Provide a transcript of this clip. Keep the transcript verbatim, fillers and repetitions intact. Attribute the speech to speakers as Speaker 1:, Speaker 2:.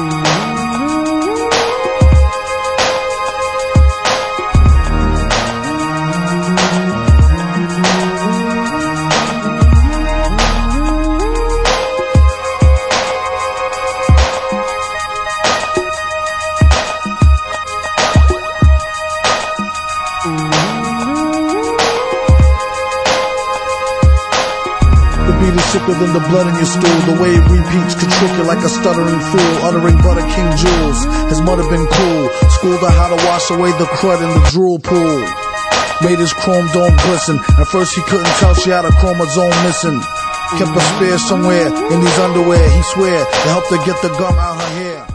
Speaker 1: The beat is sicker than the blood in your stool. The way it repeats could trick you like a stuttering fool, uttering butter king jewels. His mother been cool, schooled her how to wash away the crud in the drool pool. Made his chrome dome glisten. At first he couldn't tell she had a chromosome missing. Kept a spare somewhere in these underwear. He swear it helped her get the gum out her hair.